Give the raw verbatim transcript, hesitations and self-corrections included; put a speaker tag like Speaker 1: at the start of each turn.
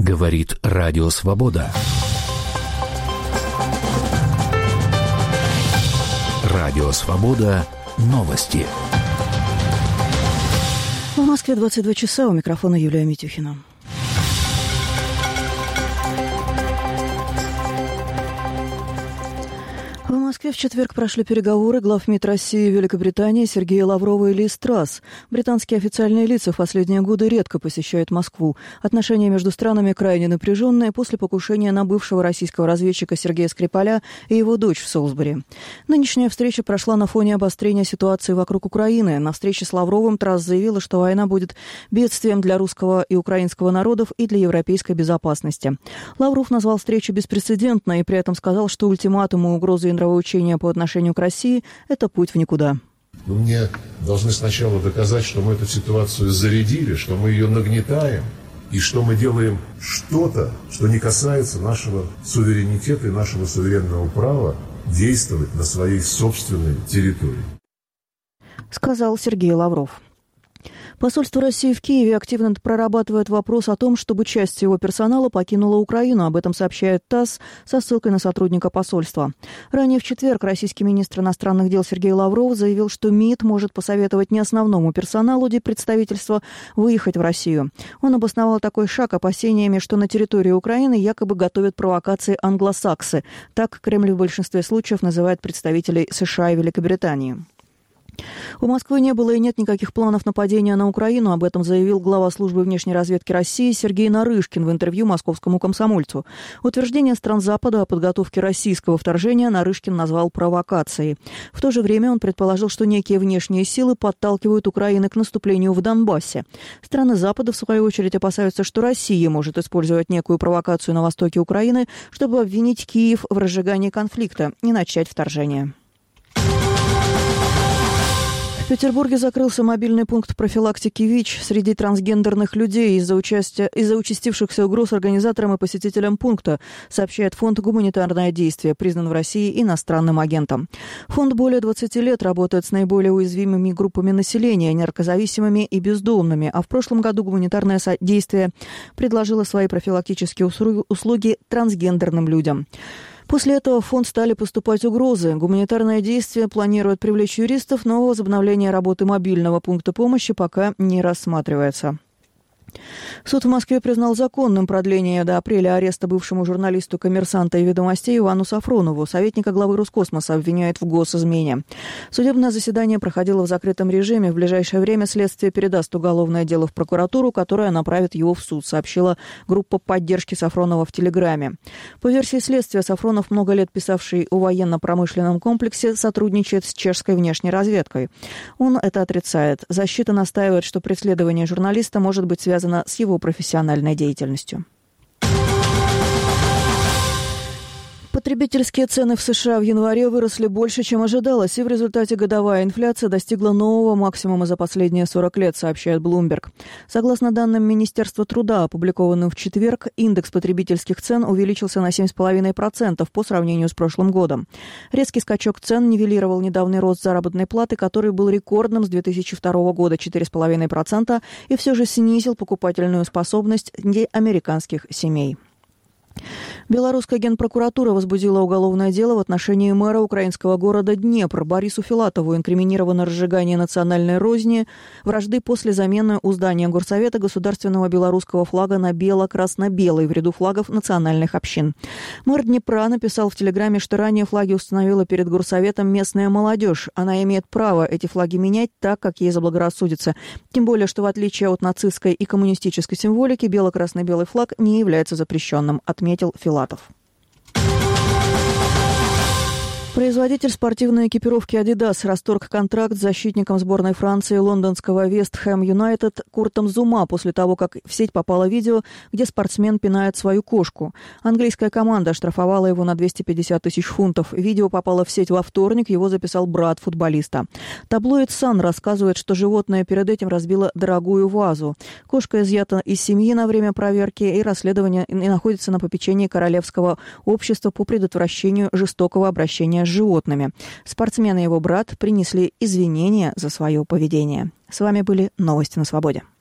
Speaker 1: Говорит Радио Свобода. Радио Свобода. Новости.
Speaker 2: В Москве двадцать два часа. У микрофона Юлия Митюхина. В Москве в четверг прошли переговоры глав МИД России и Великобритании Сергея Лаврова и Лиз Трасс. Британские официальные лица в последние годы редко посещают Москву. Отношения между странами крайне напряженные после покушения на бывшего российского разведчика Сергея Скрипаля и его дочь в Солсбери. Нынешняя встреча прошла на фоне обострения ситуации вокруг Украины. На встрече с Лавровым Трасс заявила, что война будет бедствием для русского и украинского народов и для европейской безопасности. Лавров назвал встречу беспрецедентной и при этом сказал, что ультиматумы, угрозы и учения по отношению к России – это путь в никуда.
Speaker 3: Вы мне должны сначала доказать, что мы эту ситуацию зарядили, что мы ее нагнетаем, и что мы делаем что-то, что не касается нашего суверенитета и нашего суверенного права действовать на своей собственной территории.
Speaker 2: Сказал Сергей Лавров. Посольство России в Киеве активно прорабатывает вопрос о том, чтобы часть его персонала покинула Украину. Об этом сообщает ТАСС со ссылкой на сотрудника посольства. Ранее в четверг российский министр иностранных дел Сергей Лавров заявил, что МИД может посоветовать не основному персоналу представительства выехать в Россию. Он обосновал такой шаг опасениями, что на территории Украины якобы готовят провокации англосаксы. Так Кремль в большинстве случаев называет представителей США и Великобритании. У Москвы не было и нет никаких планов нападения на Украину. Об этом заявил глава службы внешней разведки России Сергей Нарышкин в интервью московскому «Комсомольцу». Утверждение стран Запада о подготовке российского вторжения Нарышкин назвал провокацией. В то же время он предположил, что некие внешние силы подталкивают Украину к наступлению в Донбассе. Страны Запада, в свою очередь, опасаются, что Россия может использовать некую провокацию на востоке Украины, чтобы обвинить Киев в разжигании конфликта и начать вторжение. В Петербурге закрылся мобильный пункт профилактики ВИЧ среди трансгендерных людей из-за, участия, из-за участившихся угроз организаторам и посетителям пункта, сообщает фонд «Гуманитарное действие», признан в России иностранным агентом. Фонд более двадцати лет работает с наиболее уязвимыми группами населения, наркозависимыми и бездомными, а в прошлом году «Гуманитарное действие» предложило свои профилактические услуги трансгендерным людям. После этого в фонд стали поступать угрозы. Гуманитарное действие планирует привлечь юристов, но возобновление работы мобильного пункта помощи пока не рассматривается. Суд в Москве признал законным продление до апреля ареста бывшему журналисту «Коммерсанта» и «Ведомостей» Ивану Сафронову. Советника главы Роскосмоса обвиняют в госизмене. Судебное заседание проходило в закрытом режиме. В ближайшее время следствие передаст уголовное дело в прокуратуру, которая направит его в суд, сообщила группа поддержки Сафронова в Телеграме. По версии следствия, Сафронов, много лет писавший о военно-промышленном комплексе, сотрудничает с чешской внешней разведкой. Он это отрицает. Защита настаивает, что преследование журналиста может быть связано с его профессиональной деятельностью. Потребительские цены в США в январе выросли больше, чем ожидалось, и в результате годовая инфляция достигла нового максимума за последние сорок лет, сообщает Bloomberg. Согласно данным Министерства труда, опубликованным в четверг, индекс потребительских цен увеличился на семь целых пять десятых процента по сравнению с прошлым годом. Резкий скачок цен нивелировал недавний рост заработной платы, который был рекордным с две тысячи второго года – четыре целых пять десятых процента, и все же снизил покупательную способность американских семей. Белорусская генпрокуратура возбудила уголовное дело в отношении мэра украинского города Днепр Борису Филатову. Инкриминировано разжигание национальной розни, вражды после замены у здания Горсовета государственного белорусского флага на бело-красно-белый в ряду флагов национальных общин. Мэр Днепра написал в Телеграме, что ранее флаги установила перед Горсоветом местная молодежь. Она имеет право эти флаги менять так, как ей заблагорассудится. Тем более, что в отличие от нацистской и коммунистической символики, бело-красно-белый флаг не является запрещенным, отметил Филатов. Производитель спортивной экипировки Adidas расторг контракт с защитником сборной Франции лондонского Вест Хэм Юнайтед Куртом Зума после того, как в сеть попало видео, где спортсмен пинает свою кошку. Английская команда оштрафовала его на двести пятьдесят тысяч фунтов. Видео попало в сеть во вторник, его записал брат футболиста. Таблоид «Сан» рассказывает, что животное перед этим разбило дорогую вазу. Кошка изъята из семьи на время проверки, и расследование и находится на попечении Королевского общества по предотвращению жестокого обращения с животными. Спортсмен и его брат принесли извинения за свое поведение. С вами были новости на Свободе.